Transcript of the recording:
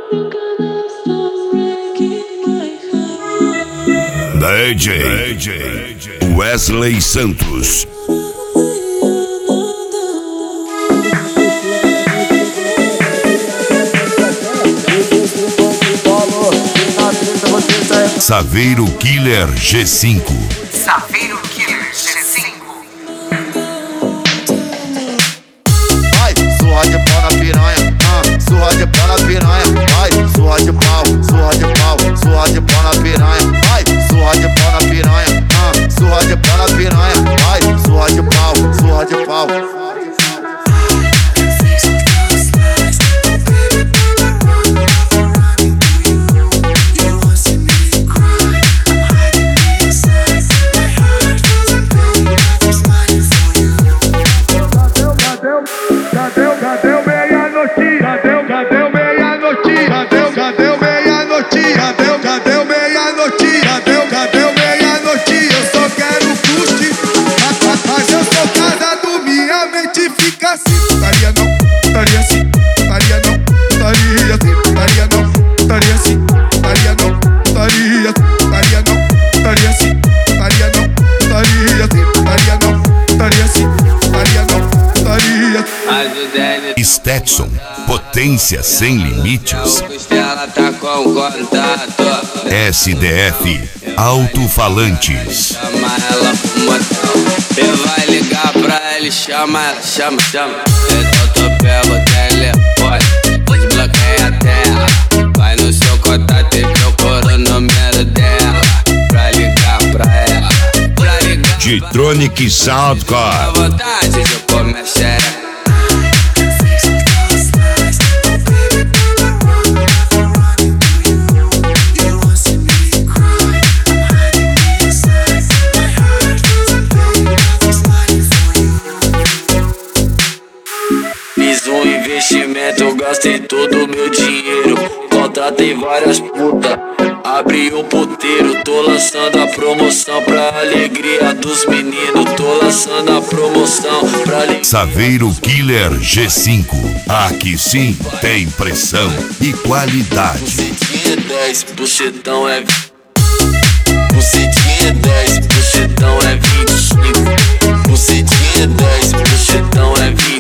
DJ Wesley Santos. Saveiro Killer G5. Saveiro Killer G5. Vai, surra de pau na piranha, surra de pau na piranha. Vai, surra de pau, surra de pau, surra de pau na piranha. Vai, surra de pau na piranha, surra de pau na piranha. Vai, surra de pau, surra de pau. Stetson, potência sem limites. SDF, alto-falantes. Chama ela pro motel, você vai ligar pra ele, chama ela, chama. Então tu pega o telefone, desbloqueia a tela. Vai no seu contato e procura o número dela, pra ligar pra ela, G-Tronic Soundcore. à vontade de comer xereca. Eu gastei todo o meu dinheiro, contratei várias putas, abri um puteiro. Tô lançando a promoção pra alegria dos meninos. Tô lançando a promoção pra alegria. Saveiro Killer G5. Aqui sim tem pressão e qualidade. Bucetinha 10, bucetão é bucetinha 10, bucetão é 25. Bucetinha 10, bucetão é 25.